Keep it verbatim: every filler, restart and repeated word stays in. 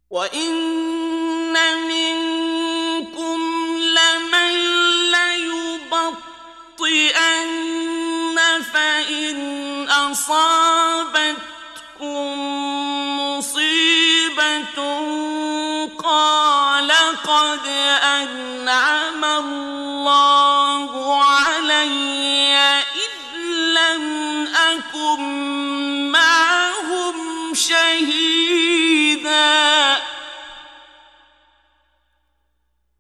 وَإِنَّ مِنكُمْ لَمَن لَّيُبَطِّئَنَّ فَإِنْ أَصَابَتْكُم مُّصِيبَةٌ قَالَ قَدْ أَنْعَمَ اللَّهُ